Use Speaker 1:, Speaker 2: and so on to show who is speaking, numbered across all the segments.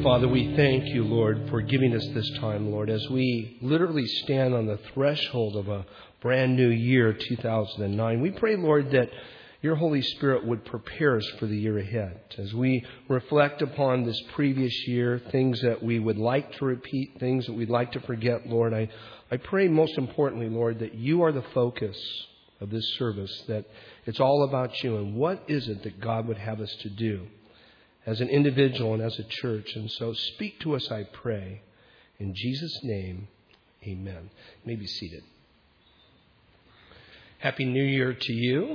Speaker 1: Heavenly Father, we thank you, Lord, for giving us this time, Lord, as we literally stand on the threshold of a brand new year, 2009. We pray, Lord, that your Holy Spirit would prepare us for the year ahead. As we reflect upon this previous year, things that we would like to repeat, things that we'd like to forget, Lord, I pray most importantly, Lord, that you are the focus of this service, that it's all about you and what is it that God would have us to do as an individual and as a church. And so speak to us, I pray. In Jesus' name, amen. You may be seated. Happy New Year to you.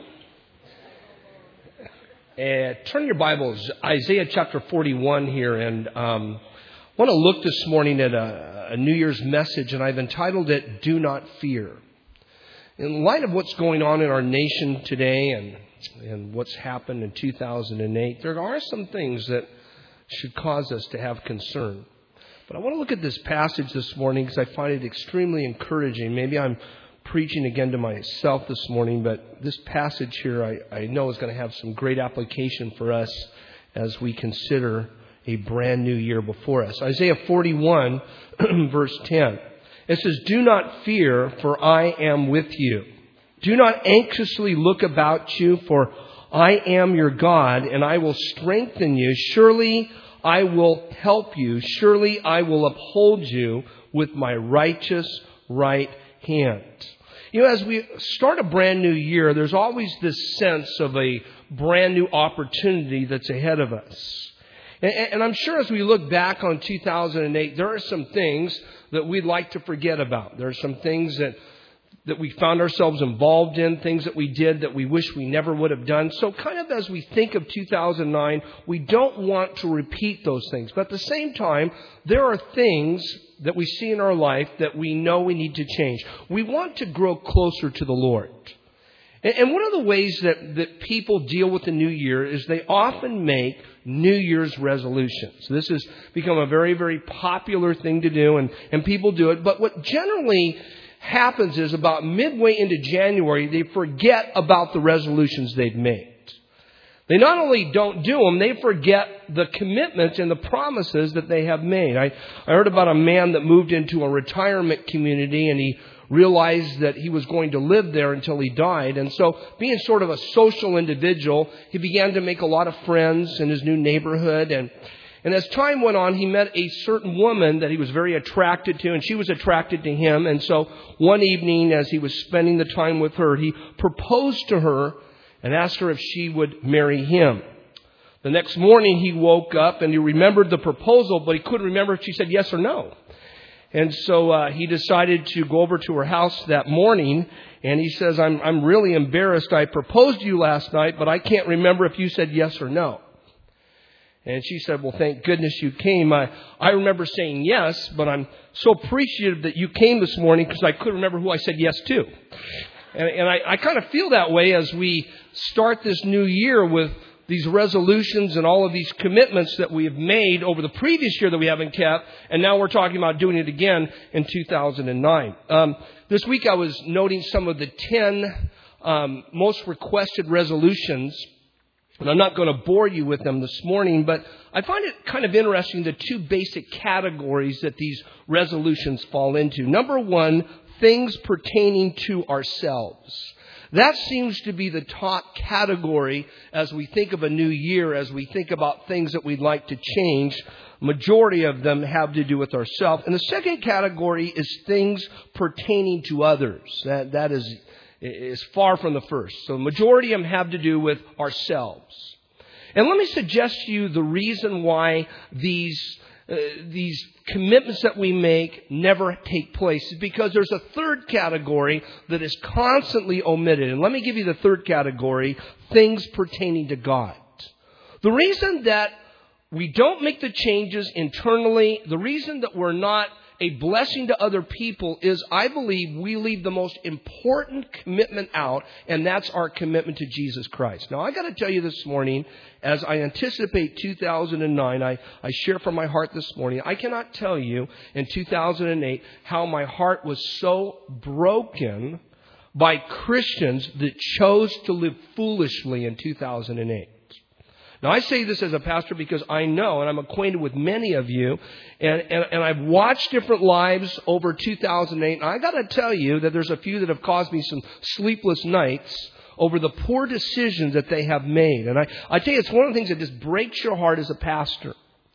Speaker 1: Turn your Bibles, Isaiah chapter 41 here, and I want to look this morning at a New Year's message, and I've entitled it, Do Not Fear. In light of what's going on in our nation today and what's happened in 2008, there are some things that should cause us to have concern. But I want to look at this passage this morning because I find it extremely encouraging. Maybe I'm preaching again to myself this morning, but this passage here I know is going to have some great application for us as we consider a brand new year before us. Isaiah 41, verse 10. It says, Do not fear, for I am with you. Do not anxiously look about you, for I am your God, and I will strengthen you. Surely I will help you. Surely I will uphold you with my righteous right hand. You know, as we start a brand new year, there's always this sense of a brand new opportunity that's ahead of us. And I'm sure as we look back on 2008, there are some things that we'd like to forget about. There are some things that we found ourselves involved in, things that we did that we wish we never would have done. So kind of as we think of 2009, we don't want to repeat those things. But at the same time, there are things that we see in our life that we know we need to change. We want to grow closer to the Lord. And one of the ways that people deal with the new year is they often make New Year's resolutions. This has become a very, very popular thing to do, and people do it. But what generally happens is about midway into January, they forget about the resolutions they've made. They not only don't do them, they forget the commitments and the promises that they have made. I heard about a man that moved into a retirement community, and he realized that he was going to live there until he died. And so being sort of a social individual, he began to make a lot of friends in his new neighborhood. And as time went on, he met a certain woman that he was very attracted to, and she was attracted to him. And so one evening, as he was spending the time with her, he proposed to her and asked her if she would marry him. The next morning, he woke up and he remembered the proposal, but he couldn't remember if she said yes or no. And so he decided to go over to her house that morning, and he says, I'm really embarrassed. I proposed to you last night, but I can't remember if you said yes or no. And she said, well, thank goodness you came. I remember saying yes, but I'm so appreciative that you came this morning because I couldn't remember who I said yes to. And I kind of feel that way as we start this new year with these resolutions and all of these commitments that we have made over the previous year that we haven't kept. And now we're talking about doing it again in 2009. This week I was noting some of the 10 most requested resolutions. And I'm not going to bore you with them this morning, but I find it kind of interesting the two basic categories that these resolutions fall into. Number one, things pertaining to ourselves. That seems to be the top category as we think of a new year, as we think about things that we'd like to change. Majority of them have to do with ourselves. And the second category is things pertaining to others. That is far from the first. So the majority of them have to do with ourselves. And let me suggest to you the reason why these commitments that we make never take place is because there's a third category that is constantly omitted. And let me give you the third category, things pertaining to God. The reason that we don't make the changes internally, the reason that we're not a blessing to other people is, I believe, we leave the most important commitment out, and that's our commitment to Jesus Christ. Now, I got to tell you this morning, as I anticipate 2009, I share from my heart this morning, I cannot tell you in 2008 how my heart was so broken by Christians that chose to live foolishly in 2008. Now, I say this as a pastor because I know, and I'm acquainted with many of you, and I've watched different lives over 2008, and I got to tell you that there's a few that have caused me some sleepless nights over the poor decisions that they have made. And I tell you, it's one of the things that just breaks your heart as a pastor.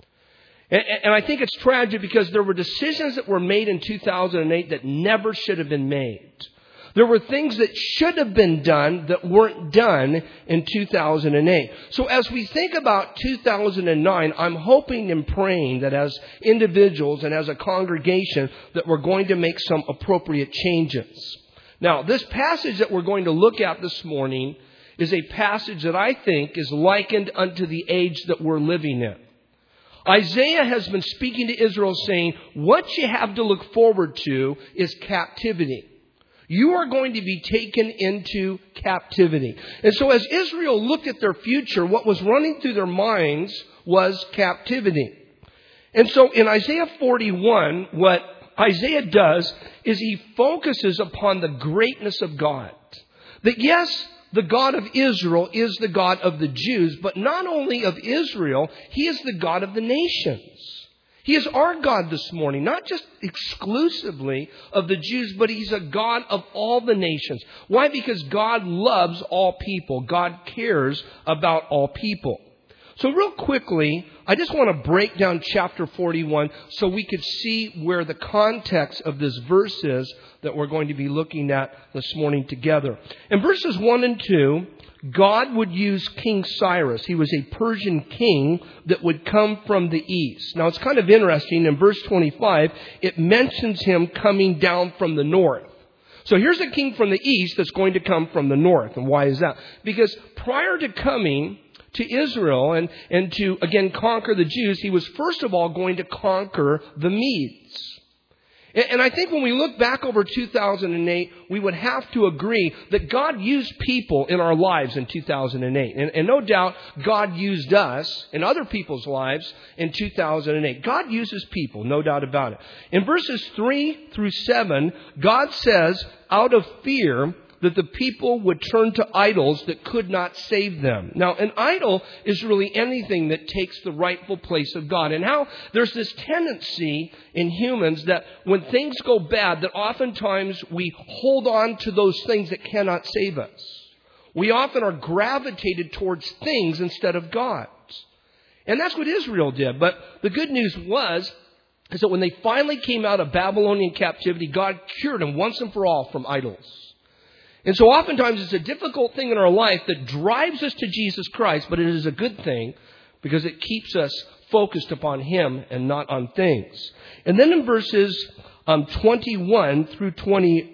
Speaker 1: And I think it's tragic because there were decisions that were made in 2008 that never should have been made. There were things that should have been done that weren't done in 2008. So as we think about 2009, I'm hoping and praying that as individuals and as a congregation that we're going to make some appropriate changes. Now, this passage that we're going to look at this morning is a passage that I think is likened unto the age that we're living in. Isaiah has been speaking to Israel saying, what you have to look forward to is captivity. You are going to be taken into captivity. And so as Israel looked at their future, what was running through their minds was captivity. And so in Isaiah 41, what Isaiah does is he focuses upon the greatness of God. That yes, the God of Israel is the God of the Jews, but not only of Israel, He is the God of the nations. He is our God this morning, not just exclusively of the Jews, but He's a God of all the nations. Why? Because God loves all people. God cares about all people. So real quickly, I just want to break down chapter 41 so we could see where the context of this verse is that we're going to be looking at this morning together. In verses 1 and 2, God would use King Cyrus. He was a Persian king that would come from the east. Now, it's kind of interesting. In verse 25, it mentions him coming down from the north. So here's a king from the east that's going to come from the north. And why is that? Because prior to coming to Israel and to, again, conquer the Jews, he was first of all going to conquer the Medes. And I think when we look back over 2008, we would have to agree that God used people in our lives in 2008. And no doubt God used us in other people's lives in 2008. God uses people, no doubt about it. In verses 3 through 7, God says, out of fear, that the people would turn to idols that could not save them. Now, an idol is really anything that takes the rightful place of God. And how there's this tendency in humans that when things go bad, that oftentimes we hold on to those things that cannot save us. We often are gravitated towards things instead of God. And that's what Israel did. But the good news is that when they finally came out of Babylonian captivity, God cured them once and for all from idols. And so oftentimes it's a difficult thing in our life that drives us to Jesus Christ, but it is a good thing because it keeps us focused upon Him and not on things. And then in verses 21 through 20,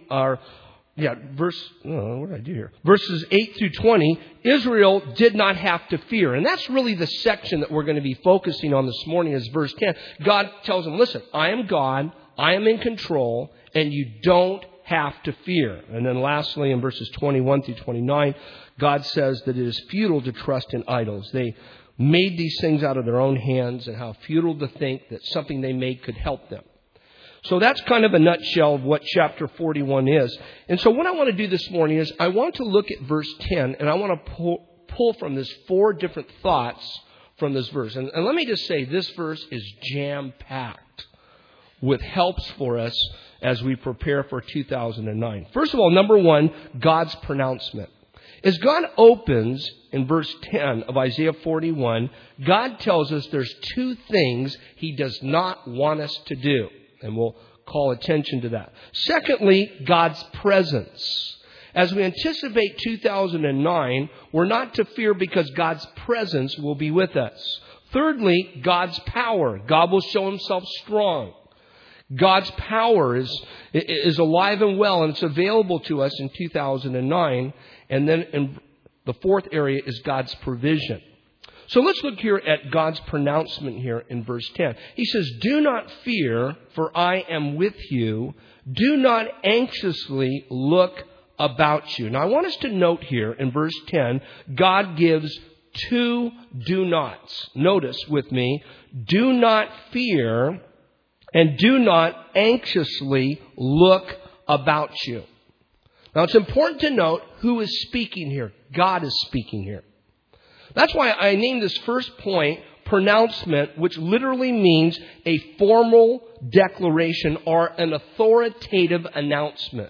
Speaker 1: Verses 8 through 20, Israel did not have to fear. And that's really the section that we're going to be focusing on this morning is verse 10. God tells them, listen, I am God, I am in control, and you don't have to fear. And then lastly, in verses 21 through 29, God says that it is futile to trust in idols. They made these things out of their own hands, and how futile to think that something they made could help them. So that's kind of a nutshell of what chapter 41 is. And so what I want to do this morning is I want to look at verse 10, and I want to pull from this 4 different thoughts from this verse. And let me just say, this verse is jam-packed with helps for us as we prepare for 2009. First of all, number 1, God's pronouncement. As God opens in verse 10 of Isaiah 41, God tells us there's 2 things He does not want us to do. And we'll call attention to that. Secondly, God's presence. As we anticipate 2009, we're not to fear because God's presence will be with us. Thirdly, God's power. God will show Himself strong. God's power is alive and well, and it's available to us in 2009. And then in the 4th area is God's provision. So let's look here at God's pronouncement here in verse 10. He says, do not fear, for I am with you. Do not anxiously look about you. Now I want us to note here in verse 10, God gives 2 do nots. Notice with me, do not fear and do not anxiously look about you. Now it's important to note who is speaking here. God is speaking here. That's why I named this first point pronouncement, which literally means a formal declaration or an authoritative announcement.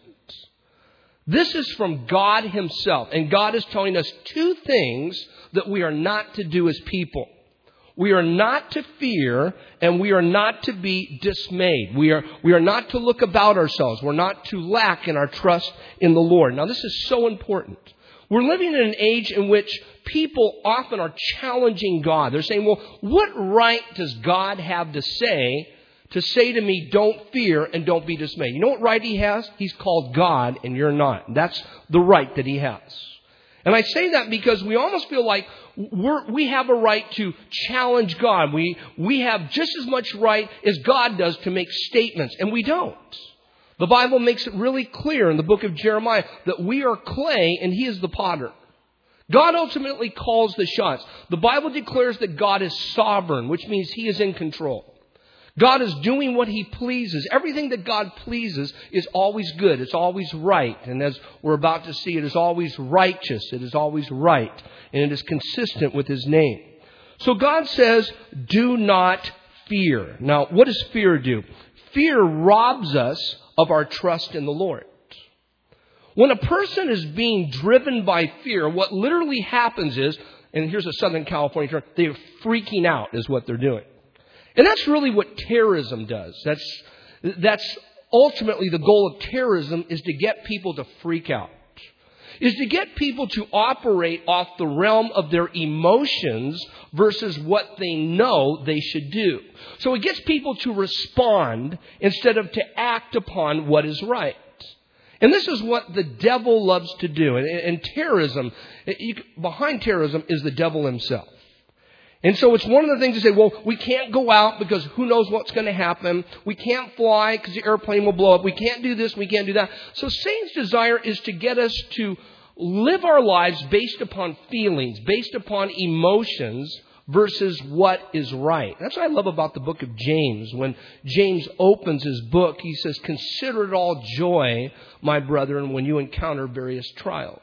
Speaker 1: This is from God Himself, and God is telling us two things that we are not to do as people. We are not to fear, and we are not to be dismayed. We are not to look about ourselves. We're not to lack in our trust in the Lord. Now, this is so important. We're living in an age in which people often are challenging God. They're saying, well, what right does God have to say to me, don't fear and don't be dismayed? You know what right He has? He's called God, and you're not. That's the right that He has. And I say that because we almost feel like we have a right to challenge God. We have just as much right as God does to make statements, and we don't. The Bible makes it really clear in the book of Jeremiah that we are clay and He is the potter. God ultimately calls the shots. The Bible declares that God is sovereign, which means He is in control. God is doing what He pleases. Everything that God pleases is always good. It's always right. And as we're about to see, it is always righteous. It is always right. And it is consistent with His name. So God says, do not fear. Now, what does fear do? Fear robs us of our trust in the Lord. When a person is being driven by fear, what literally happens is, and here's a Southern California term, they're freaking out is what they're doing. And that's really what terrorism does. That's ultimately the goal of terrorism, is to get people to freak out. Is to get people to operate off the realm of their emotions versus what they know they should do. So it gets people to respond instead of to act upon what is right. And this is what the devil loves to do. And terrorism, behind terrorism is the devil himself. And so it's one of the things to say, well, we can't go out because who knows what's going to happen. We can't fly because the airplane will blow up. We can't do this. We can't do that. So Satan's desire is to get us to live our lives based upon feelings, based upon emotions versus what is right. That's what I love about the book of James. When James opens his book, he says, consider it all joy, my brethren, when you encounter various trials.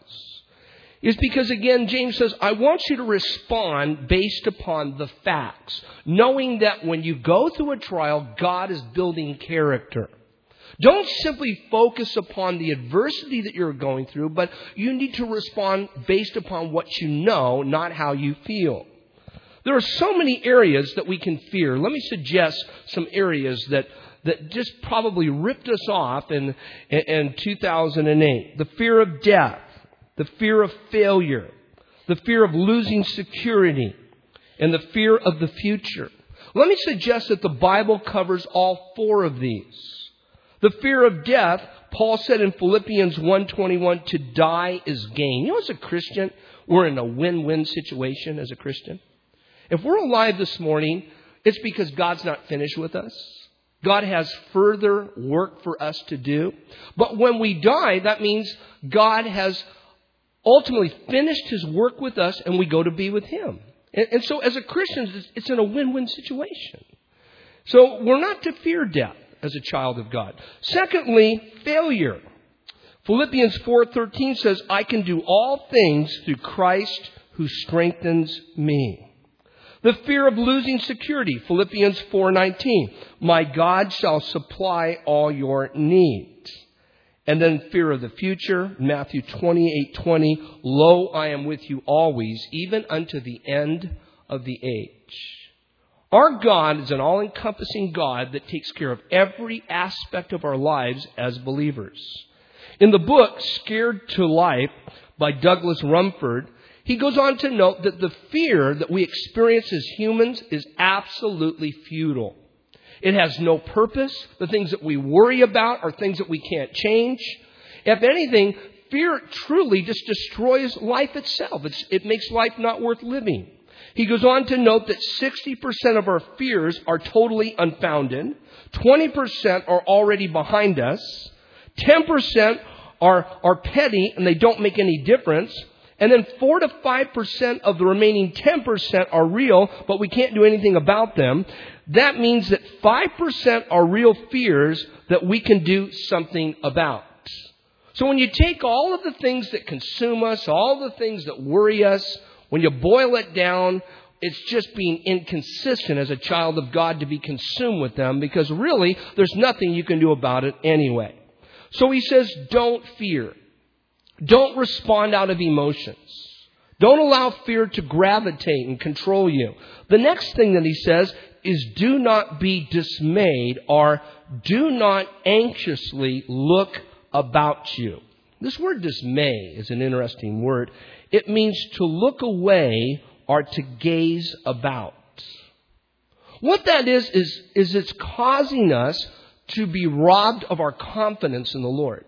Speaker 1: Is because, again, James says, I want you to respond based upon the facts, knowing that when you go through a trial, God is building character. Don't simply focus upon the adversity that you're going through, but you need to respond based upon what you know, not how you feel. There are so many areas that we can fear. Let me suggest some areas that just probably ripped us off in 2008. The fear of death. The fear of failure, the fear of losing security, and the fear of the future. Let me suggest that the Bible covers all four of these. The fear of death, Paul said in Philippians 1:21, to die is gain. You know, as a Christian, we're in a win-win situation as a Christian. If we're alive this morning, it's because God's not finished with us. God has further work for us to do. But when we die, that means God has ultimately finished His work with us, and we go to be with Him. And so as a Christian, it's in a win-win situation. So we're not to fear death as a child of God. Secondly, failure. Philippians 4:13 says, I can do all things through Christ who strengthens me. The fear of losing security. Philippians 4:19, my God shall supply all your needs. And then fear of the future, Matthew 28:20, lo, I am with you always, even unto the end of the age. Our God is an all-encompassing God that takes care of every aspect of our lives as believers. In the book, Scared to Life by Douglas Rumford, he goes on to note that the fear that we experience as humans is absolutely futile. It has no purpose. The things that we worry about are things that we can't change. If anything, fear truly just destroys life itself. It makes life not worth living. He goes on to note that 60% of our fears are totally unfounded. 20% are already behind us. 10% are petty and they don't make any difference. And then 4 to 5% of the remaining 10% are real, but we can't do anything about them. That means that 5% are real fears that we can do something about. So when you take all of the things that consume us, all the things that worry us, When you boil it down, it's just being inconsistent as a child of God to be consumed with them, because really there's nothing you can do about it anyway. So he says, don't fear. Don't respond out of emotions. Don't allow fear to gravitate and control you. The next thing that he says is do not be dismayed, or do not anxiously look about you. This word dismay is an interesting word. It means to look away or to gaze about. What that is it's causing us to be robbed of our confidence in the Lord.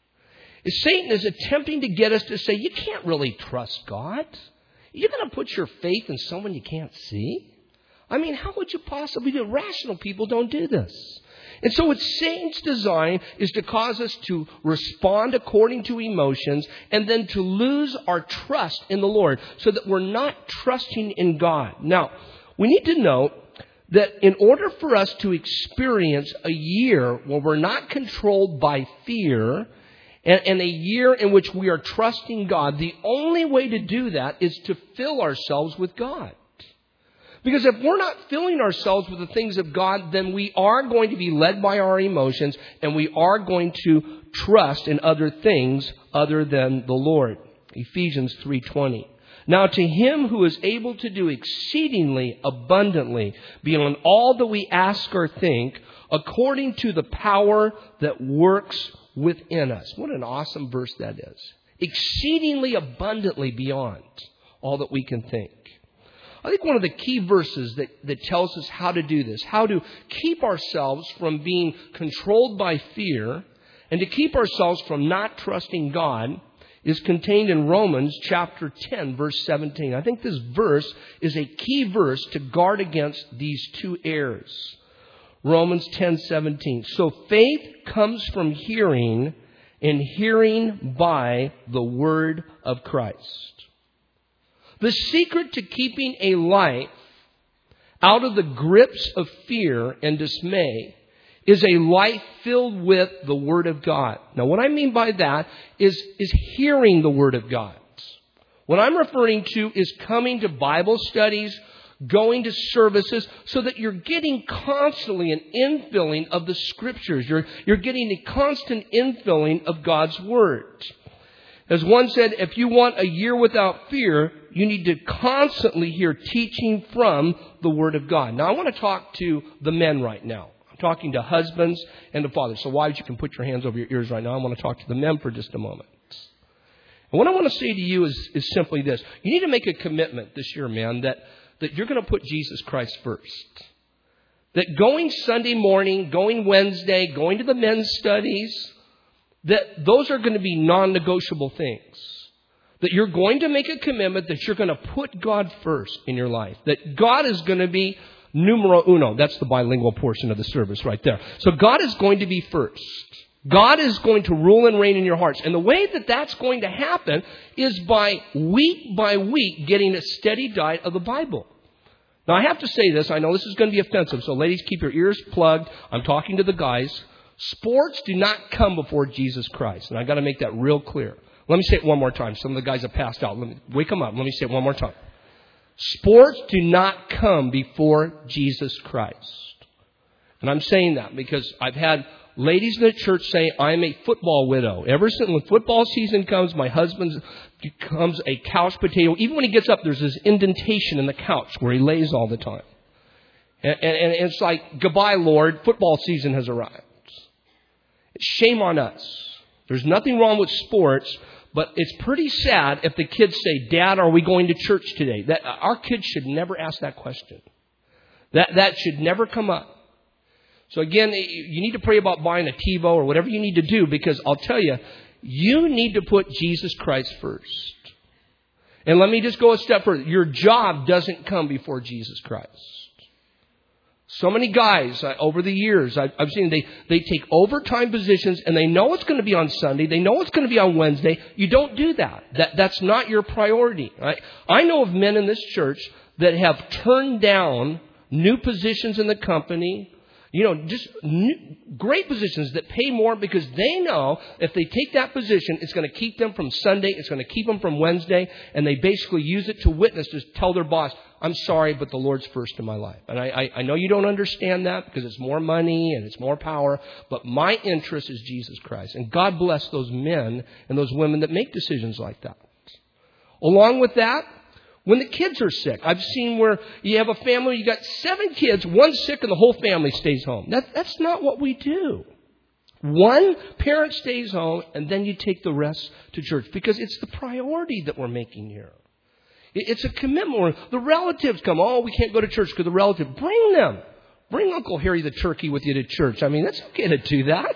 Speaker 1: Satan is attempting to get us to say, you can't really trust God. You're going to put your faith in someone you can't see? I mean, how would you possibly do it? Rational people don't do this. And so what Satan's design is to cause us to respond according to emotions and then to lose our trust in the Lord so that we're not trusting in God. Now, we need to note that in order for us to experience a year where we're not controlled by fear and a year in which we are trusting God, the only way to do that is to fill ourselves with God. Because if we're not filling ourselves with the things of God, then we are going to be led by our emotions and we are going to trust in other things other than the Lord. Ephesians 3:20. Now to him who is able to do exceedingly abundantly beyond all that we ask or think, according to the power that works within us. What an awesome verse that is. Exceedingly abundantly beyond all that we can think. I think one of the key verses that tells us how to do this, how to keep ourselves from being controlled by fear and to keep ourselves from not trusting God, is contained in Romans chapter 10, verse 17. I think this verse is a key verse to guard against these two errors. Romans 10:17. So faith comes from hearing, and hearing by the word of Christ. The secret to keeping a life out of the grips of fear and dismay is a life filled with the Word of God. Now, what I mean by that is hearing the Word of God. What I'm referring to is coming to Bible studies, going to services, so that you're getting constantly an infilling of the Scriptures. You're getting a constant infilling of God's Word. As one said, if you want a year without fear, you need to constantly hear teaching from the Word of God. Now, I want to talk to the men right now. I'm talking to husbands and to fathers. So wives, you can put your hands over your ears right now. I want to talk to the men for just a moment. And what I want to say to you is simply this. You need to make a commitment this year, man, that you're going to put Jesus Christ first. That going Sunday morning, going Wednesday, going to the men's studies, that those are going to be non-negotiable things. That you're going to make a commitment that you're going to put God first in your life. That God is going to be numero uno. That's the bilingual portion of the service right there. So God is going to be first. God is going to rule and reign in your hearts. And the way that that's going to happen is by week getting a steady diet of the Bible. Now, I have to say this. I know this is going to be offensive. So ladies, keep your ears plugged. I'm talking to the guys. Sports do not come before Jesus Christ. And I've got to make that real clear. Let me say it one more time. Some of the guys have passed out. Let me wake them up. Let me say it one more time. Sports do not come before Jesus Christ. And I'm saying that because I've had ladies in the church say, I'm a football widow. Ever since when football season comes, my husband becomes a couch potato. Even when he gets up, there's this indentation in the couch where he lays all the time. And it's like, goodbye, Lord. Football season has arrived. Shame on us. There's nothing wrong with sports, but it's pretty sad if the kids say, Dad, are we going to church today? That our kids should never ask that question. That should never come up. So again, you need to pray about buying a TiVo or whatever you need to do, because I'll tell you, you need to put Jesus Christ first. And let me just go a step further. Your job doesn't come before Jesus Christ. So many guys over the years, I've seen they take overtime positions and they know it's going to be on Sunday. They know it's going to be on Wednesday. You don't do that. That's not your priority. Right? I know of men in this church that have turned down new positions in the company, Just great positions that pay more because they know if they take that position, it's going to keep them from Sunday, it's going to keep them from Wednesday, and they basically use it to witness, to tell their boss, I'm sorry, but the Lord's first in my life. And I know you don't understand that because it's more money and it's more power, but my interest is Jesus Christ. And God bless those men and those women that make decisions like that. Along with that, when the kids are sick, I've seen where you have a family, you got 7 kids, one's sick, and the whole family stays home. That's not what we do. One parent stays home, and then you take the rest to church because it's the priority that we're making here. It's a commitment. The relatives come, we can't go to church because the relative. Bring them. Bring Uncle Harry the turkey with you to church. I mean, that's okay to do that.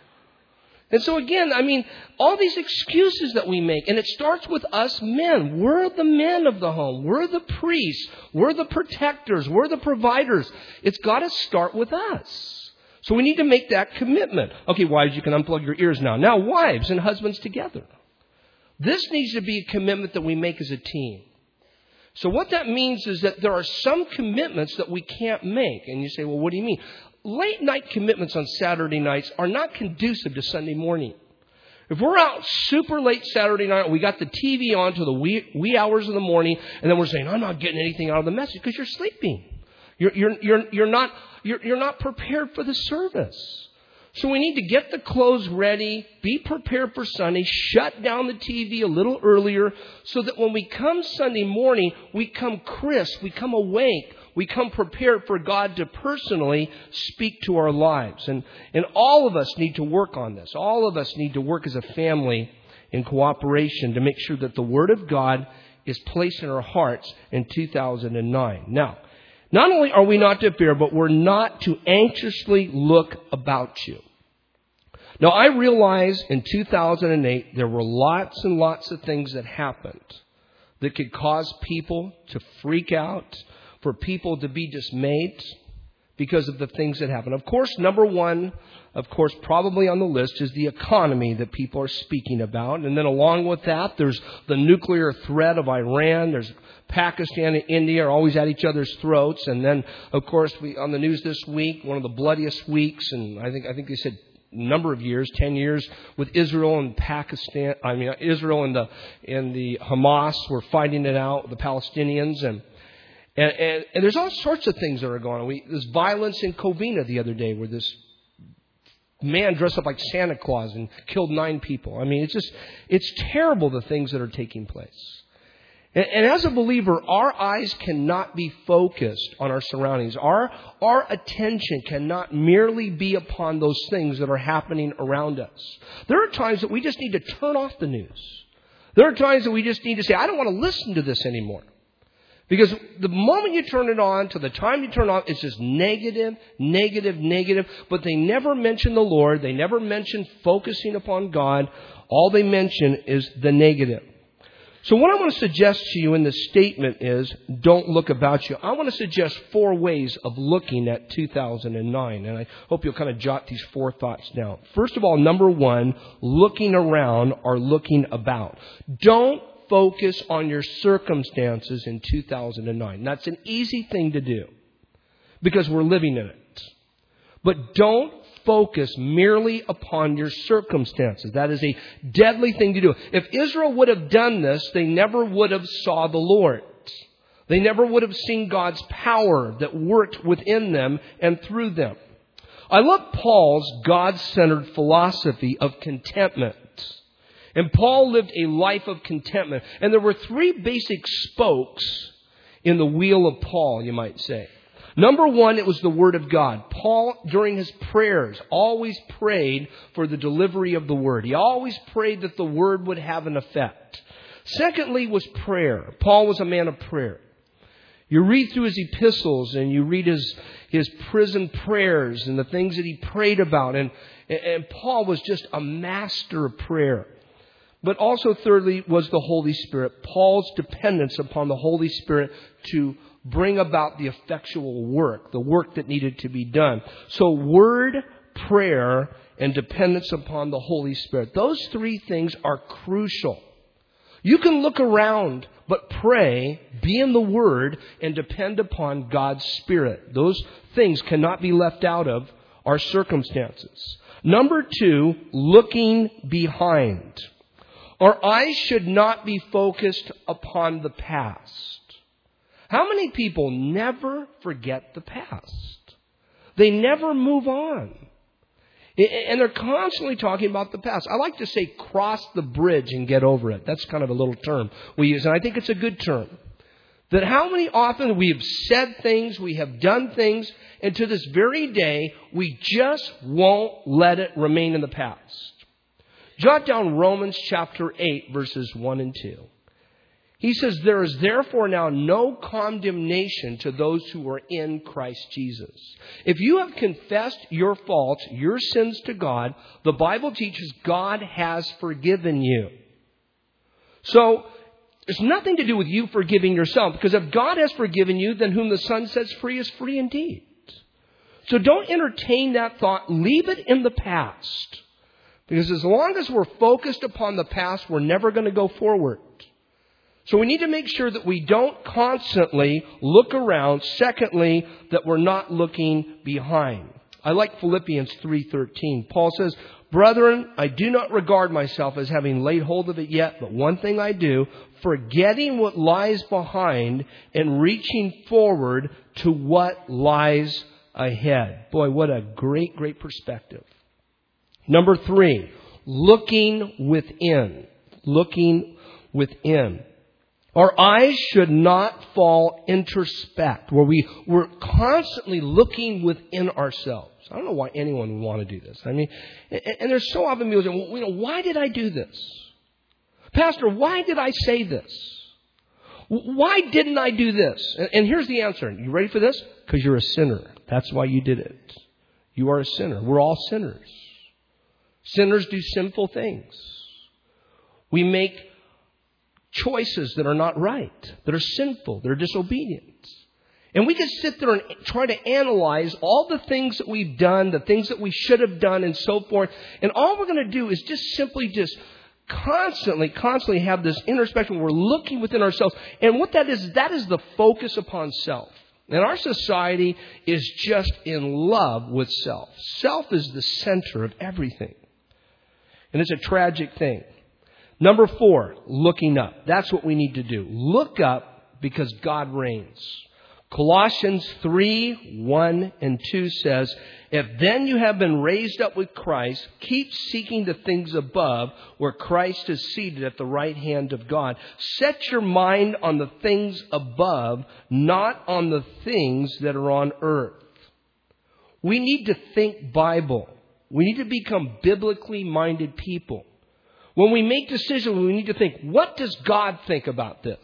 Speaker 1: And so again, all these excuses that we make, and it starts with us men. We're the men of the home. We're the priests. We're the protectors. We're the providers. It's got to start with us. So we need to make that commitment. Okay, wives, you can unplug your ears now. Now, wives and husbands together. This needs to be a commitment that we make as a team. So what that means is that there are some commitments that we can't make. And you say, well, what do you mean? Late night commitments on Saturday nights are not conducive to Sunday morning. If we're out super late Saturday night, we got the TV on to the wee hours of the morning, and then we're saying, I'm not getting anything out of the message because you're sleeping. You're not prepared for the service. So we need to get the clothes ready, be prepared for Sunday, shut down the TV a little earlier so that when we come Sunday morning, we come crisp, we come awake, we come prepared for God to personally speak to our lives. And all of us need to work on this. All of us need to work as a family in cooperation to make sure that the Word of God is placed in our hearts in 2009. Now, not only are we not to fear, but we're not to anxiously look about you. Now, I realize in 2008, there were lots and lots of things that happened that could cause people to freak out, for people to be dismayed because of the things that happened. Of course, number one, probably on the list is the economy that people are speaking about. And then along with that, there's the nuclear threat of Iran. There's Pakistan and India are always at each other's throats. And then, of course, on the news this week, one of the bloodiest weeks, and I think they said number of years, 10 years, with Israel and Pakistan. Israel and the Hamas were fighting it out, the Palestinians, and there's all sorts of things that are going on. There's violence in Covina the other day where this man dressed up like Santa Claus and killed 9 people. It's terrible the things that are taking place. And as a believer, our eyes cannot be focused on our surroundings. Our attention cannot merely be upon those things that are happening around us. There are times that we just need to turn off the news. There are times that we just need to say, I don't want to listen to this anymore. Because the moment you turn it on to the time you turn it off, it's just negative, negative, negative. But they never mention the Lord. They never mention focusing upon God. All they mention is the negative. So what I want to suggest to you in this statement is, don't look about you. I want to suggest 4 ways of looking at 2009. And I hope you'll kind of jot these 4 thoughts down. First of all, number 1, looking around or looking about. Don't focus on your circumstances in 2009. That's an easy thing to do because we're living in it. But don't focus merely upon your circumstances. That is a deadly thing to do. If Israel would have done this, they never would have saw the Lord. They never would have seen God's power that worked within them and through them. I love Paul's God-centered philosophy of contentment. And Paul lived a life of contentment. And there were 3 basic spokes in the wheel of Paul, you might say. Number 1, it was the Word of God. Paul, during his prayers, always prayed for the delivery of the Word. He always prayed that the Word would have an effect. Secondly was prayer. Paul was a man of prayer. You read through his epistles and you read his prison prayers and the things that he prayed about. And Paul was just a master of prayer. But also thirdly was the Holy Spirit. Paul's dependence upon the Holy Spirit to bring about the effectual work, the work that needed to be done. So word, prayer, and dependence upon the Holy Spirit. Those 3 things are crucial. You can look around, but pray, be in the Word, and depend upon God's Spirit. Those things cannot be left out of our circumstances. Number 2, looking behind. Our eyes should not be focused upon the past. How many people never forget the past? They never move on. And they're constantly talking about the past. I like to say cross the bridge and get over it. That's kind of a little term we use, and I think it's a good term. That how many often we have said things, we have done things, and to this very day, we just won't let it remain in the past. Jot down Romans chapter 8, verses 1 and 2. He says, there is therefore now no condemnation to those who are in Christ Jesus. If you have confessed your faults, your sins to God, the Bible teaches God has forgiven you. So, it's nothing to do with you forgiving yourself, because if God has forgiven you, then whom the Son sets free is free indeed. So don't entertain that thought. Leave it in the past. Because as long as we're focused upon the past, we're never going to go forward. So we need to make sure that we don't constantly look around. Secondly, that we're not looking behind. I like Philippians 3:13. Paul says, brethren, I do not regard myself as having laid hold of it yet, but one thing I do, forgetting what lies behind and reaching forward to what lies ahead. Boy, what a great, great perspective. Number 3, looking within. Looking within. Our eyes should not fall introspect, where we're constantly looking within ourselves. I don't know why anyone would want to do this. I mean, and there's so often people say, well, why did I do this? Pastor, why did I say this? Why didn't I do this? And here's the answer. You ready for this? Because you're a sinner. That's why you did it. You are a sinner. We're all sinners. Sinners do sinful things. We make choices that are not right, that are sinful, that are disobedient. And we can sit there and try to analyze all the things that we've done, the things that we should have done, and so forth. And all we're going to do is just constantly have this introspection. We're looking within ourselves. And what that is the focus upon self. And our society is just in love with self. Self is the center of everything. And it's a tragic thing. Number 4, looking up. That's what we need to do. Look up because God reigns. Colossians 3:1 and 2 says, if then you have been raised up with Christ, keep seeking the things above where Christ is seated at the right hand of God. Set your mind on the things above, not on the things that are on earth. We need to think Bible. We need to become biblically minded people. When we make decisions, we need to think, what does God think about this?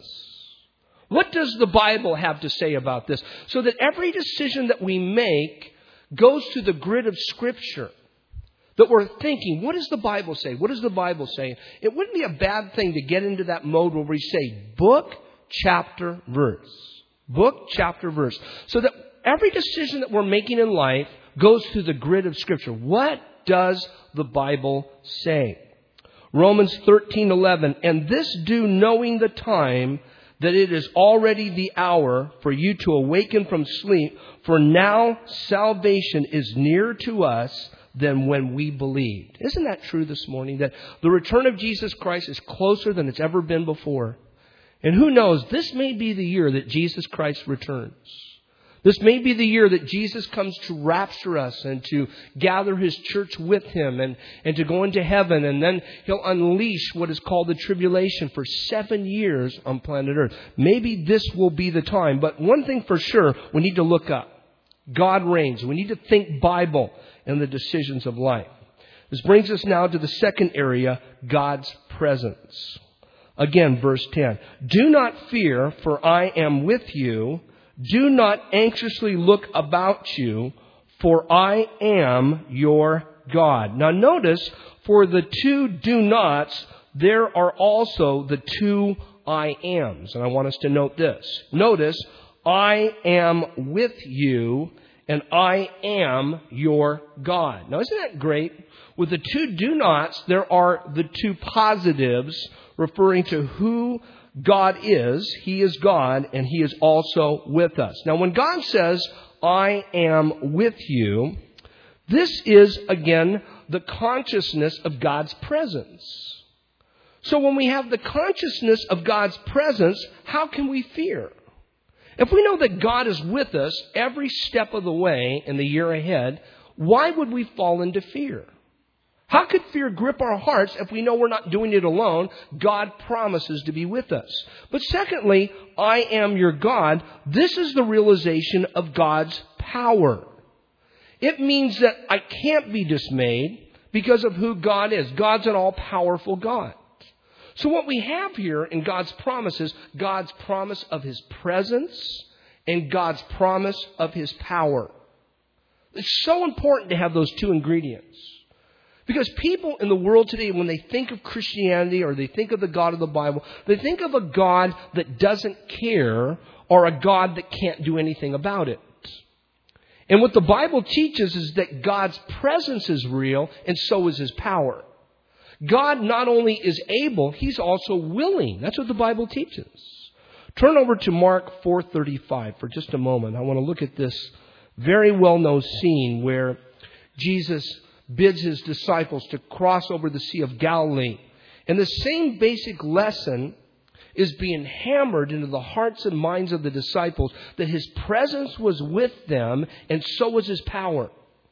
Speaker 1: What does the Bible have to say about this? So that every decision that we make goes to the grid of Scripture. That we're thinking, what does the Bible say? What does the Bible say? It wouldn't be a bad thing to get into that mode where we say book, chapter, verse. Book, chapter, verse. So that every decision that we're making in life goes to the grid of Scripture. What does the Bible say? Romans 13:11, and this do knowing the time, that it is already the hour for you to awaken from sleep, for now salvation is nearer to us than when we believed. Isn't that true this morning? That the return of Jesus Christ is closer than it's ever been before. And who knows, this may be the year that Jesus Christ returns. This may be the year that Jesus comes to rapture us and to gather His church with Him and to go into heaven. And then He'll unleash what is called the tribulation for 7 years on planet Earth. Maybe this will be the time. But one thing for sure, we need to look up. God reigns. We need to think Bible in the decisions of life. This brings us now to the second area, God's presence. Again, verse 10. Do not fear, for I am with you. Do not anxiously look about you, for I am your God. Now notice, for the 2 do nots, there are also the 2 I ams. And I want us to note this. Notice, I am with you, and I am your God. Now isn't that great? With the 2 do nots, there are the 2 positives referring to who God is. He is God, and He is also with us. Now, when God says, I am with you, this is, again, the consciousness of God's presence. So when we have the consciousness of God's presence, how can we fear? If we know that God is with us every step of the way in the year ahead, why would we fall into fear? How could fear grip our hearts if we know we're not doing it alone? God promises to be with us. But secondly, I am your God. This is the realization of God's power. It means that I can't be dismayed because of who God is. God's an all-powerful God. So what we have here in God's promise is God's promise of His presence and God's promise of His power. It's so important to have those two ingredients. Because people in the world today, when they think of Christianity or they think of the God of the Bible, they think of a God that doesn't care or a God that can't do anything about it. And what the Bible teaches is that God's presence is real and so is His power. God not only is able, He's also willing. That's what the Bible teaches. Turn over to Mark 4:35 for just a moment. I want to look at this very well-known scene where Jesus bids His disciples to cross over the Sea of Galilee. And the same basic lesson is being hammered into the hearts and minds of the disciples, that His presence was with them and so was His power.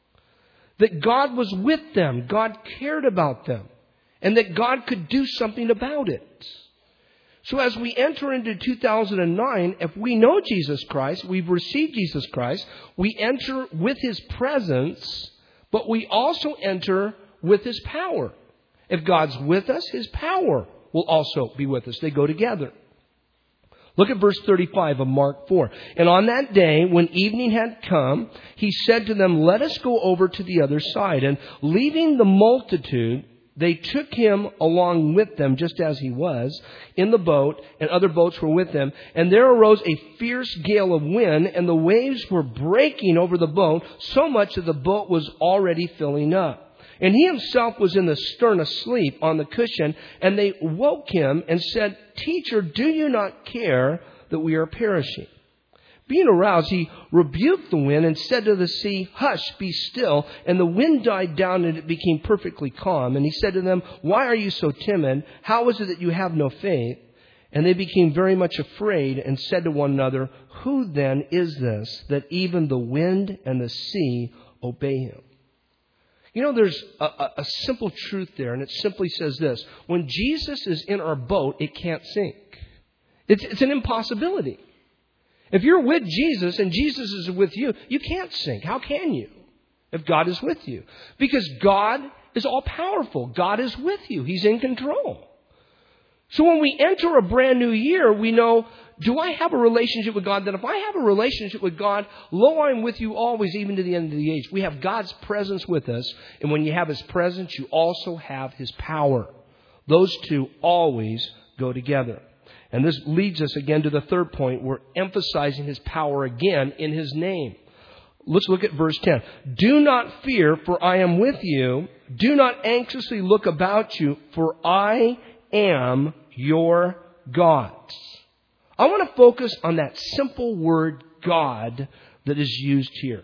Speaker 1: That God was with them, God cared about them, and that God could do something about it. So as we enter into 2009, if we know Jesus Christ, we've received Jesus Christ, we enter with His presence, but we also enter with His power. If God's with us, His power will also be with us. They go together. Look at verse 35 of Mark 4. And on that day, when evening had come, He said to them, let us go over to the other side. And leaving the multitude, they took Him along with them, just as He was, in the boat, and other boats were with them. And there arose a fierce gale of wind, and the waves were breaking over the boat, so much that the boat was already filling up. And He Himself was in the stern asleep on the cushion, and they woke Him and said, Teacher, do you not care that we are perishing? Being aroused, He rebuked the wind and said to the sea, Hush, be still. And the wind died down and it became perfectly calm. And He said to them, Why are you so timid? How is it that you have no faith? And they became very much afraid and said to one another, Who then is this that even the wind and the sea obey Him? You know, there's a simple truth there, and it simply says this. When Jesus is in our boat, it can't sink. It's an impossibility. If you're with Jesus and Jesus is with you, you can't sink. How can you if God is with you? Because God is all-powerful. God is with you. He's in control. So when we enter a brand new year, we know, do I have a relationship with God? That if I have a relationship with God, lo, I'm with you always, even to the end of the age. We have God's presence with us. And when you have His presence, you also have His power. Those two always go together. And this leads us again to the third point. We're emphasizing His power again in His name. Let's look at verse 10. Do not fear, for I am with you. Do not anxiously look about you, for I am your God. I want to focus on that simple word God that is used here.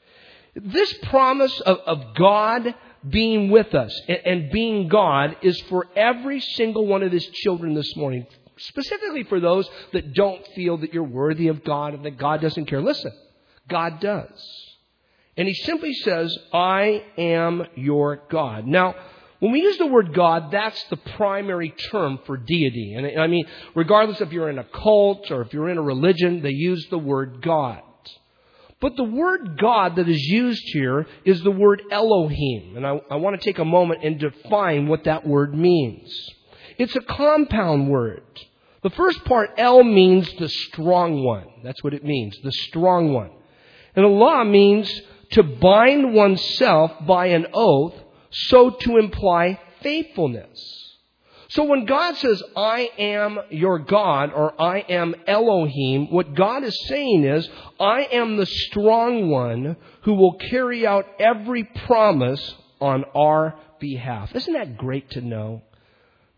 Speaker 1: This promise of God being with us and being God is for every single one of His children this morning. Specifically for those that don't feel that you're worthy of God and that God doesn't care. Listen, God does. And He simply says, I am your God. Now, when we use the word God, that's the primary term for deity. And I mean, regardless if you're in a cult or if you're in a religion, they use the word God. But the word God that is used here is the word Elohim. And I want to take a moment and define what that word means. It's a compound word. The first part, El, means the strong one. That's what it means, the strong one. And Allah means to bind oneself by an oath, so to imply faithfulness. So when God says, I am your God, or I am Elohim, what God is saying is, I am the strong one who will carry out every promise on our behalf. Isn't that great to know?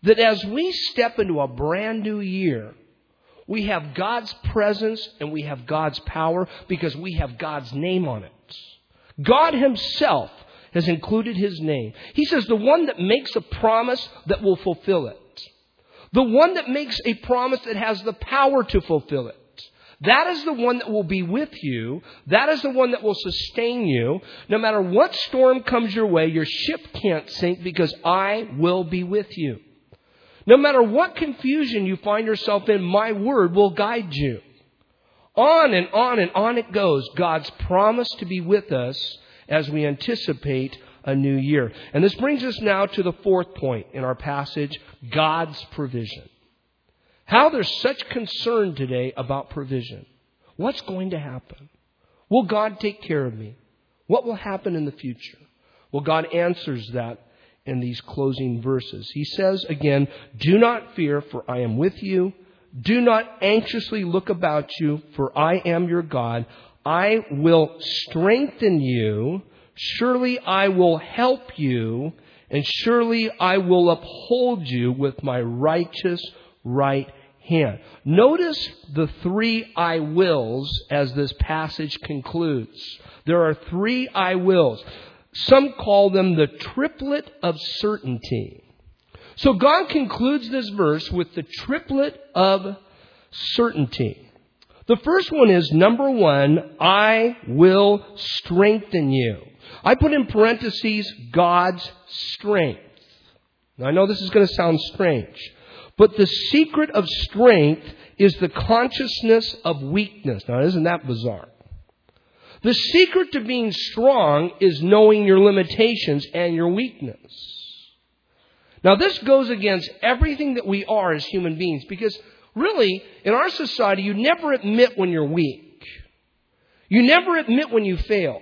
Speaker 1: that as we step into a brand new year, we have God's presence and we have God's power because we have God's name on it. God Himself has included His name. He says the one that makes a promise that will fulfill it. The one that makes a promise that has the power to fulfill it. That is the one that will be with you. That is the one that will sustain you. No matter what storm comes your way, your ship can't sink because I will be with you. No matter what confusion you find yourself in, my word will guide you. On and on and on it goes. God's promise to be with us as we anticipate a new year. And this brings us now to the fourth point in our passage, God's provision. How there's such concern today about provision. What's going to happen? Will God take care of me? What will happen in the future? Well, God answers that in these closing verses. He says again, do not fear, for I am with you. Do not anxiously look about you, for I am your God. I will strengthen you. Surely I will help you. And surely I will uphold you with my righteous right hand. Notice the three I wills as this passage concludes. There are three I wills. Some call them the triplet of certainty. So God concludes this verse with the triplet of certainty. The first one is, number one, I will strengthen you. I put in parentheses, God's strength. Now, I know this is going to sound strange, but the secret of strength is the consciousness of weakness. Now, isn't that bizarre? The secret to being strong is knowing your limitations and your weakness. Now, this goes against everything that we are as human beings, because really, in our society, you never admit when you're weak. You never admit when you fail.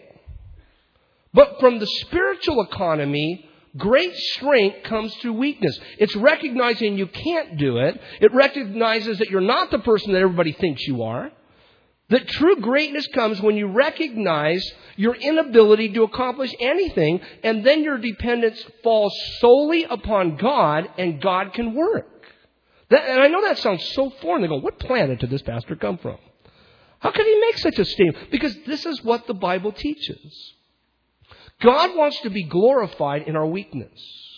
Speaker 1: But from the spiritual economy, great strength comes through weakness. It's recognizing you can't do it. It recognizes that you're not the person that everybody thinks you are. That true greatness comes when you recognize your inability to accomplish anything, and then your dependence falls solely upon God, and God can work. And I know that sounds so foreign. They go, what planet did this pastor come from? How could he make such a statement? Because this is what the Bible teaches. God wants to be glorified in our weakness.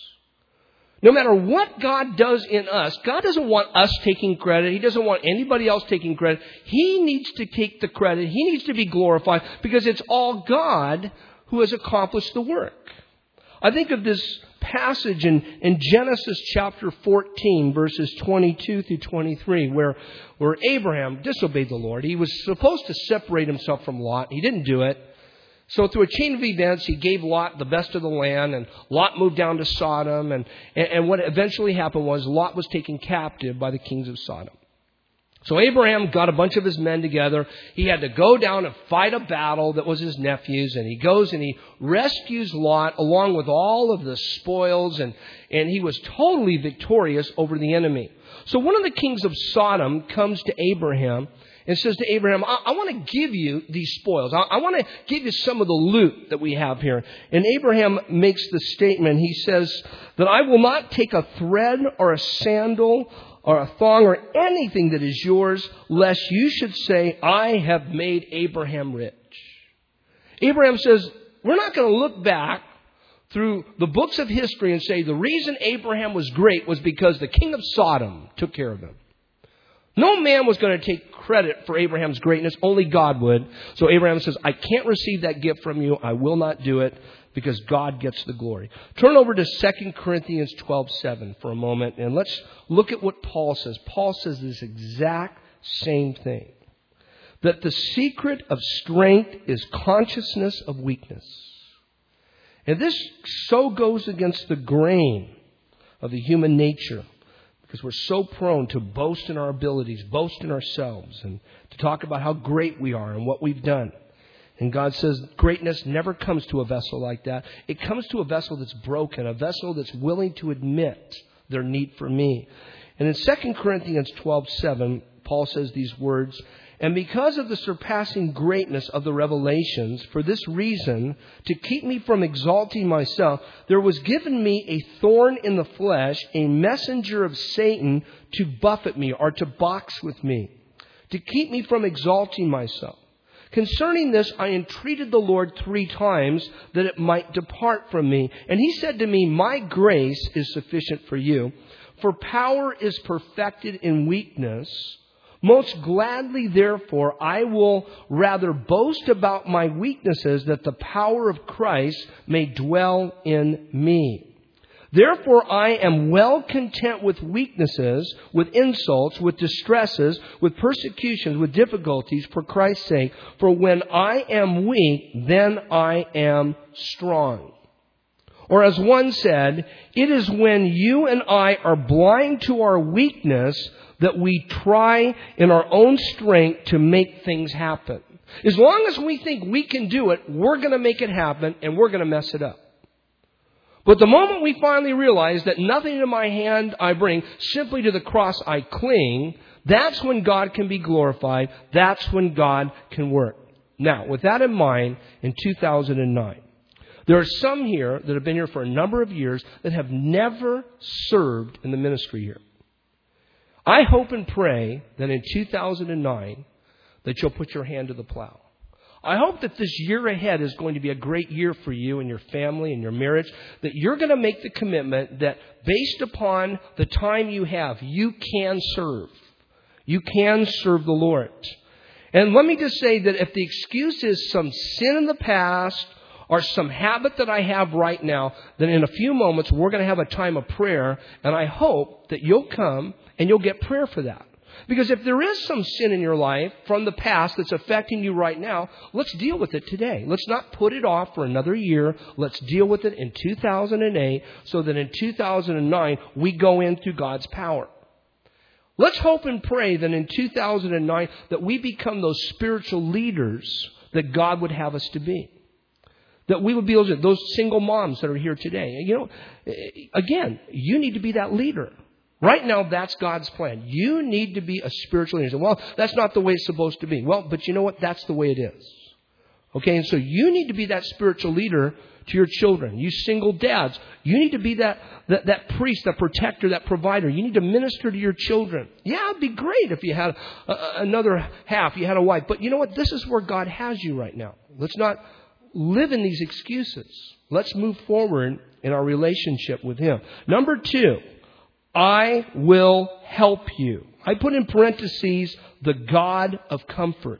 Speaker 1: No matter what God does in us, God doesn't want us taking credit. He doesn't want anybody else taking credit. He needs to take the credit. He needs to be glorified because it's all God who has accomplished the work. I think of this passage in Genesis chapter 14, verses 22 through 23, where Abraham disobeyed the Lord. He was supposed to separate himself from Lot. He didn't do it. So through a chain of events, he gave Lot the best of the land, and Lot moved down to Sodom. And what eventually happened was Lot was taken captive by the kings of Sodom. So Abraham got a bunch of his men together. He had to go down and fight a battle that was his nephew's. And he goes and he rescues Lot along with all of the spoils. And he was totally victorious over the enemy. So one of the kings of Sodom comes to Abraham and says to Abraham, I want to give you these spoils. I want to give you some of the loot that we have here. And Abraham makes the statement. He says that I will not take a thread or a sandal or a thong or anything that is yours, lest you should say, I have made Abraham rich. Abraham says, we're not going to look back through the books of history and say the reason Abraham was great was because the king of Sodom took care of him. No man was going to take credit for Abraham's greatness. Only God would. So Abraham says, I can't receive that gift from you. I will not do it because God gets the glory. Turn over to 2 Corinthians 12:7 for a moment, and let's look at what Paul says. Paul says this exact same thing. That the secret of strength is consciousness of weakness. And this so goes against the grain of the human nature. Because we're so prone to boast in our abilities, boast in ourselves, and to talk about how great we are and what we've done. And God says greatness never comes to a vessel like that. It comes to a vessel that's broken, a vessel that's willing to admit their need for me. And in 2 Corinthians 12:7, Paul says these words, And because of the surpassing greatness of the revelations, for this reason, to keep me from exalting myself, there was given me a thorn in the flesh, a messenger of Satan to buffet me or to box with me, to keep me from exalting myself. Concerning this, I entreated the Lord 3 times that it might depart from me. And He said to me, my grace is sufficient for you, for power is perfected in weakness. Most gladly, therefore, I will rather boast about my weaknesses, that the power of Christ may dwell in me. Therefore, I am well content with weaknesses, with insults, with distresses, with persecutions, with difficulties for Christ's sake. For when I am weak, then I am strong. Or as one said, it is when you and I are blind to our weakness that we try in our own strength to make things happen. As long as we think we can do it, we're going to make it happen and we're going to mess it up. But the moment we finally realize that nothing in my hand I bring, simply to the cross I cling, that's when God can be glorified. That's when God can work. Now, with that in mind, in 2009, there are some here that have been here for a number of years that have never served in the ministry here. I hope and pray that in 2009 that you'll put your hand to the plow. I hope that this year ahead is going to be a great year for you and your family and your marriage, that you're going to make the commitment that based upon the time you have, you can serve. You can serve the Lord. And let me just say that if the excuse is some sin in the past or some habit that I have right now, then in a few moments we're going to have a time of prayer, and I hope that you'll come and you'll get prayer for that. Because if there is some sin in your life from the past that's affecting you right now, let's deal with it today. Let's not put it off for another year. Let's deal with it in 2008 so that in 2009 we go in through God's power. Let's hope and pray that in 2009 that we become those spiritual leaders that God would have us to be. That we would be those single moms that are here today. You know, again, you need to be that leader. Right now, that's God's plan. You need to be a spiritual leader. Well, that's not the way it's supposed to be. Well, but you know what? That's the way it is. Okay, and so you need to be that spiritual leader to your children. You single dads, you need to be that priest, that protector, that provider. You need to minister to your children. Yeah, it'd be great if you had another half, you had a wife. But you know what? This is where God has you right now. Let's not live in these excuses. Let's move forward in our relationship with Him. Number 2. I will help you. I put in parentheses, the God of comfort.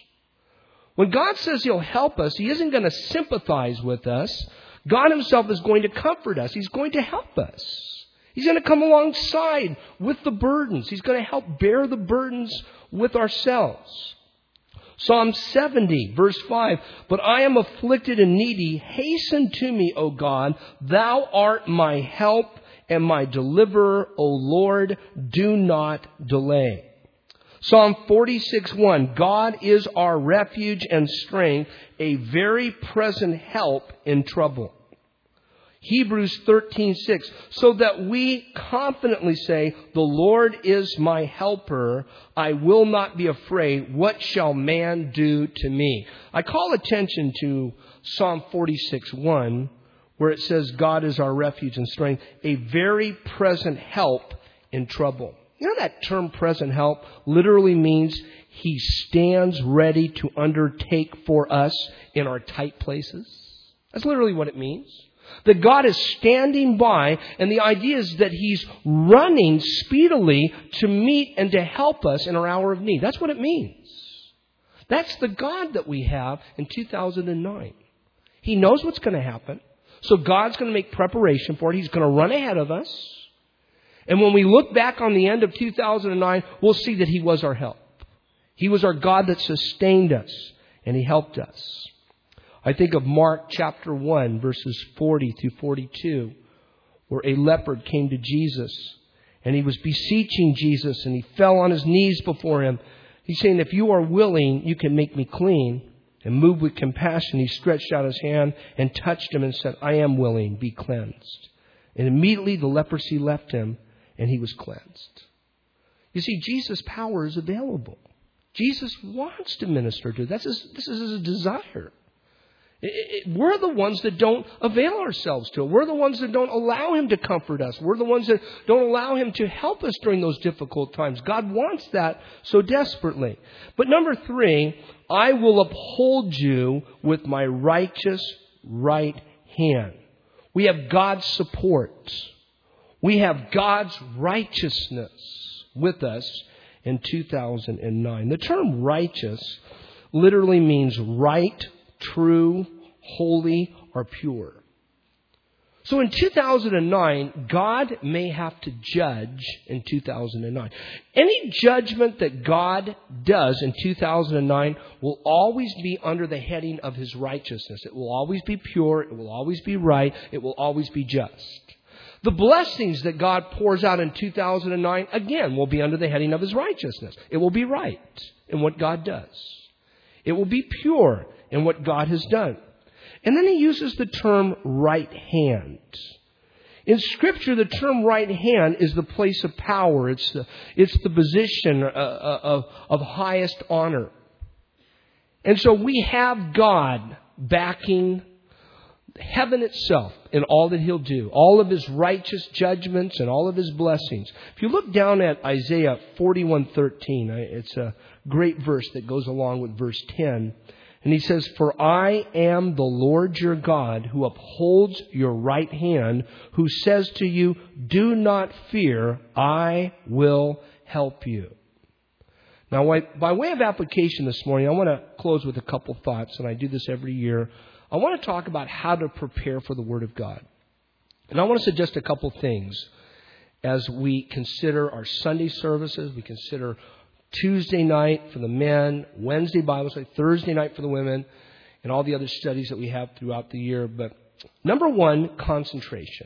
Speaker 1: When God says He'll help us, He isn't going to sympathize with us. God Himself is going to comfort us. He's going to help us. He's going to come alongside with the burdens. He's going to help bear the burdens with ourselves. Psalm 70, verse 5, but I am afflicted and needy. Hasten to me, O God. Thou art my help and my deliverer, O Lord, do not delay. Psalm 46:1, God is our refuge and strength, a very present help in trouble. Hebrews 13:6, so that we confidently say, the Lord is my helper, I will not be afraid. What shall man do to me? I call attention to Psalm 46:1, where it says, God is our refuge and strength, a very present help in trouble. You know that term present help literally means He stands ready to undertake for us in our tight places. That's literally what it means. That God is standing by, and the idea is that He's running speedily to meet and to help us in our hour of need. That's what it means. That's the God that we have in 2009. He knows what's going to happen. So God's going to make preparation for it. He's going to run ahead of us. And when we look back on the end of 2009, we'll see that He was our help. He was our God that sustained us, and He helped us. I think of Mark chapter 1, verses 40 through 42, where a leopard came to Jesus, and he was beseeching Jesus, and he fell on his knees before Him. He's saying, if you are willing, you can make me clean. And moved with compassion, he stretched out his hand and touched him and said, I am willing, be cleansed. And immediately the leprosy left him and he was cleansed. You see, Jesus' power is available. Jesus wants to minister to. This is his desire. We're the ones that don't avail ourselves to it. We're the ones that don't allow him to comfort us. We're the ones that don't allow him to help us during those difficult times. God wants that so desperately. But number 3, I will uphold you with my righteous right hand. We have God's support. We have God's righteousness with us in 2009. The term righteous literally means right, true, holy, or pure. So in 2009, God may have to judge in 2009. Any judgment that God does in 2009 will always be under the heading of his righteousness. It will always be pure. It will always be right. It will always be just. The blessings that God pours out in 2009, again, will be under the heading of his righteousness. It will be right in what God does. It will be pure in what God has done. And then he uses the term right hand. In Scripture, the term right hand is the place of power. It's the position of highest honor. And so we have God backing heaven itself in all that he'll do, all of his righteous judgments and all of his blessings. If you look down at Isaiah 41:13, it's a great verse that goes along with verse 10. And he says, "For I am the Lord your God, who upholds your right hand, who says to you, do not fear, I will help you." Now, by way of application this morning, I want to close with a couple thoughts, and I do this every year. I want to talk about how to prepare for the Word of God. And I want to suggest a couple things as we consider our Sunday services, we consider Tuesday night for the men, Wednesday Bible study, Thursday night for the women, and all the other studies that we have throughout the year. But number 1, concentration.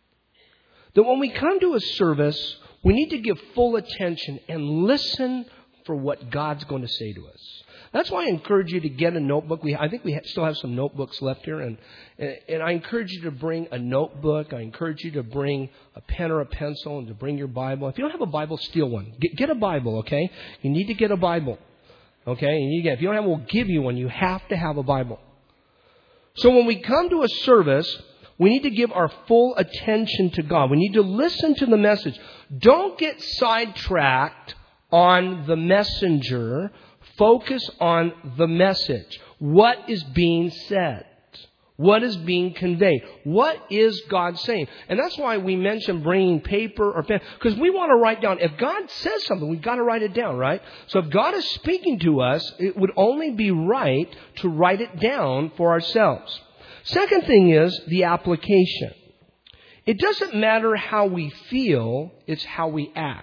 Speaker 1: That when we come to a service, we need to give full attention and listen for what God's going to say to us. That's why I encourage you to get a notebook. I think we still have some notebooks left here. And I encourage you to bring a notebook. I encourage you to bring a pen or a pencil and to bring your Bible. If you don't have a Bible, steal one. Get a Bible, okay? You need to get a Bible, okay? And if you don't have one, we'll give you one. You have to have a Bible. So when we come to a service, we need to give our full attention to God. We need to listen to the message. Don't get sidetracked on the messenger. Focus on the message. What is being said? What is being conveyed? What is God saying? And that's why we mention bringing paper or pen, because we want to write down. If God says something, we've got to write it down, right? So if God is speaking to us, it would only be right to write it down for ourselves. Second thing is the application. It doesn't matter how we feel, it's how we act.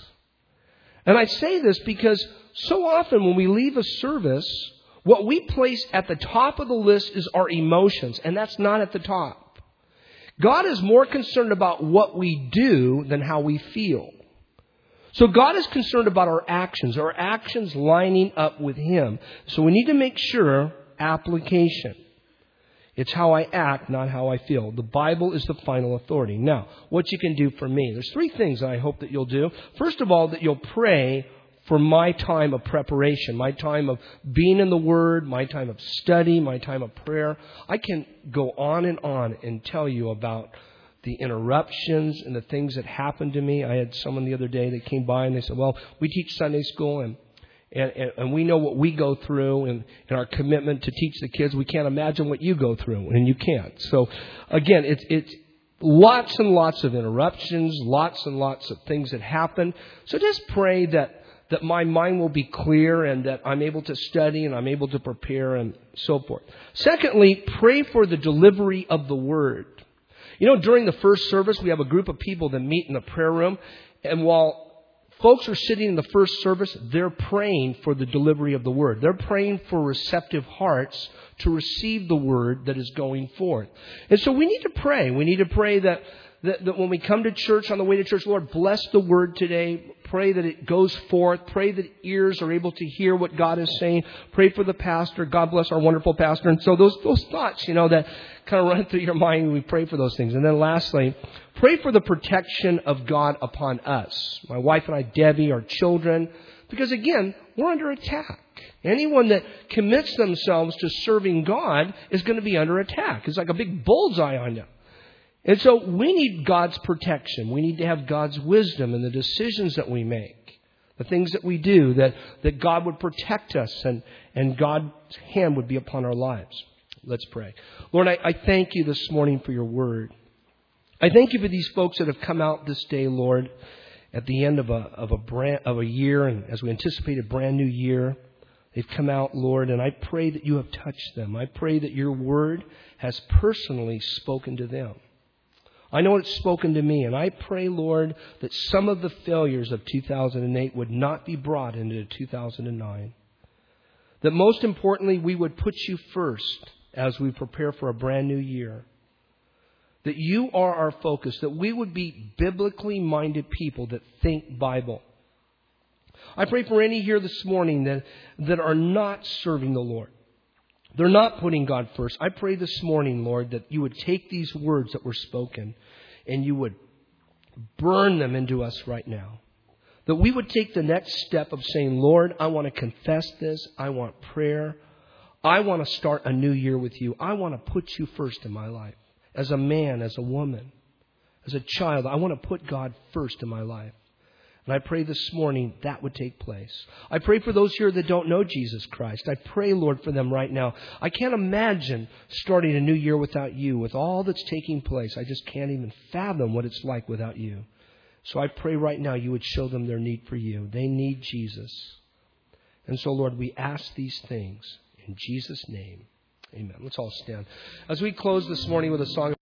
Speaker 1: And I say this because so often when we leave a service, what we place at the top of the list is our emotions, and that's not at the top. God is more concerned about what we do than how we feel. So God is concerned about our actions lining up with Him. So we need to make sure application. It's how I act, not how I feel. The Bible is the final authority. Now, what you can do for me. There's 3 things I hope that you'll do. First of all, that you'll pray for my time of preparation, my time of being in the Word, my time of study, my time of prayer. I can go on and tell you about the interruptions and the things that happened to me. I had someone the other day that came by and they said, well, we teach Sunday school and we know what we go through and our commitment to teach the kids. We can't imagine what you go through, and you can't. So again, it's lots and lots of interruptions, lots and lots of things that happen. So just pray that my mind will be clear and that I'm able to study and I'm able to prepare and so forth. Secondly, pray for the delivery of the Word. You know, during the first service, we have a group of people that meet in the prayer room. And while folks are sitting in the first service, they're praying for the delivery of the Word. They're praying for receptive hearts to receive the Word that is going forth. And so we need to pray. We need to pray that when we come to church, on the way to church, Lord, bless the Word today. Pray that it goes forth. Pray that ears are able to hear what God is saying. Pray for the pastor. God bless our wonderful pastor. And so those thoughts, that kind of run through your mind, we pray for those things. And then lastly, pray for the protection of God upon us. My wife and I, Debbie, our children, Because again, we're under attack. Anyone that commits themselves to serving God is going to be under attack. It's like a big bullseye on you. And so we need God's protection. We need to have God's wisdom in the decisions that we make. The things that we do, that God would protect us and God's hand would be upon our lives. Let's pray. Lord, I thank you this morning for your word. I thank you for these folks that have come out this day, Lord, at the end of a year, and as we anticipate a brand new year. They've come out, Lord, and I pray that you have touched them. I pray that your word has personally spoken to them. I know it's spoken to me, and I pray, Lord, that some of the failures of 2008 would not be brought into 2009. That most importantly, we would put you first as we prepare for a brand new year. That you are our focus, that we would be biblically minded people that think Bible. I pray for any here this morning that are not serving the Lord. They're not putting God first. I pray this morning, Lord, that you would take these words that were spoken and you would burn them into us right now. That we would take the next step of saying, Lord, I want to confess this. I want prayer. I want to start a new year with you. I want to put you first in my life. As a man, as a woman, as a child, I want to put God first in my life. And I pray this morning that would take place. I pray for those here that don't know Jesus Christ. I pray, Lord, for them right now. I can't imagine starting a new year without you, with all that's taking place. I just can't even fathom what it's like without you. So I pray right now you would show them their need for you. They need Jesus. And so, Lord, we ask these things in Jesus' name. Amen. Let's all stand. As we close this morning with a song.